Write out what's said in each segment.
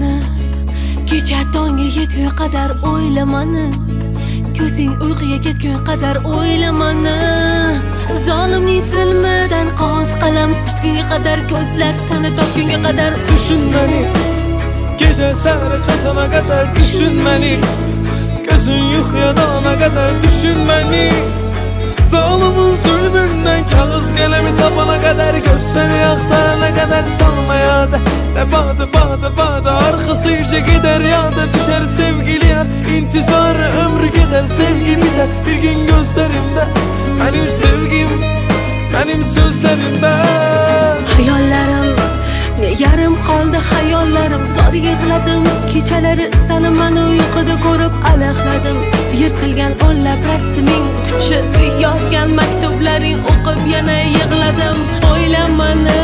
mani, kecha tongga yetgunga qadar o'yla mani, ko'zing uyquga ketgunga qadar o'yla mani. Zolimning zulmidan qog'oz qalam tutgunga qadar, ko'zlar seni topgunga qadar Düşün məni, gecə səhərə çatana qədər Düşün məni, gözün yuxuya dalana qədər Düşün məni, zalimin zulmündən kağız qələmi tapana qədər Göz səni axtarana qədər salmaya da Badı, arxası ircə gedər yada Düşər sevgili yar, intizarı ömrü gedər Sevgi biter bir gün gözlərimdə Mənim sevgim, mənim sözlərimdə Hayollarım yarım qoldi, hayollarim zor yig'ladim. Kechalari seni mana uyquda ko'rib alaqladim. Yirtilgan o'nlab rasming kuchi, yozgan maktublaring o'qib yana yig'ladim. O'yla mani,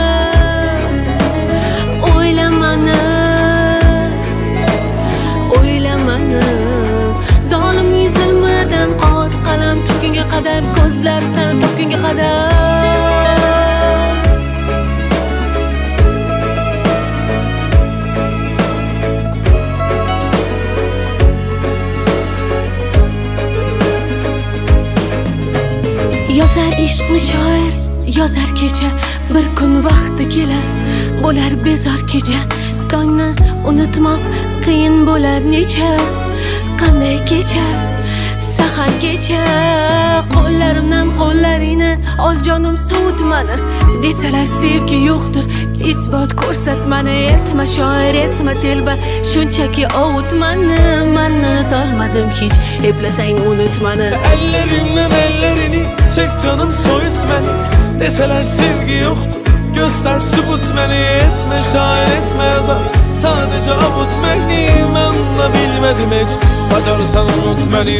o'yla mani, o'yla mani. Zolimning zulmidan qog'oz qalam tutgunga qadar, ko'zlar seni topgunga qadar Yozar ishqni shoir, yozar kecha, bir kun vaqti kelar, bo'lar bezor kecha. Tongni unutmoq qiyin bo'lar necha, qanday kechar, sahargacha. Qo'llarimdan qo'llaringni ol jonim sovutmani, desalar sevgi yo'qdir, isbot ko'rsatmani. Etma shoir, etma telba, shunchaki ovutmani. Men unutolmadim hech, eplasang unutmani. Ellerimden ellerini çek canım soyut beni Deseler sevgi yoktur göster sübut beni Etme şair etme yazar sadece avut beni Ben de bilmedim hiç bacarsan unut beni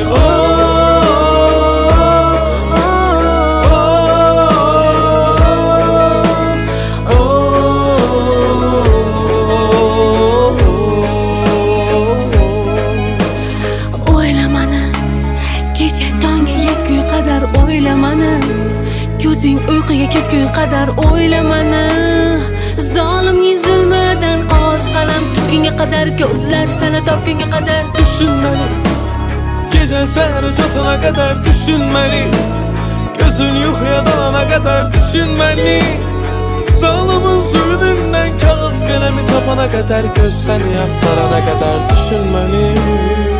O'yla mani, ko'zing uyquga ketgunga qadar o'yla mani. Zolimning zulmidan qog'oz qalam tutgunga qadar, ko'zlar seni topgunga qadar Düşün beni, gece səhərə çatana kadar Düşün beni, gözün yuxuya dalana kadar Düşün beni, zalimin zulmündən kağız qələmi tapana kadar Göz səni axtarana kadar Düşün beni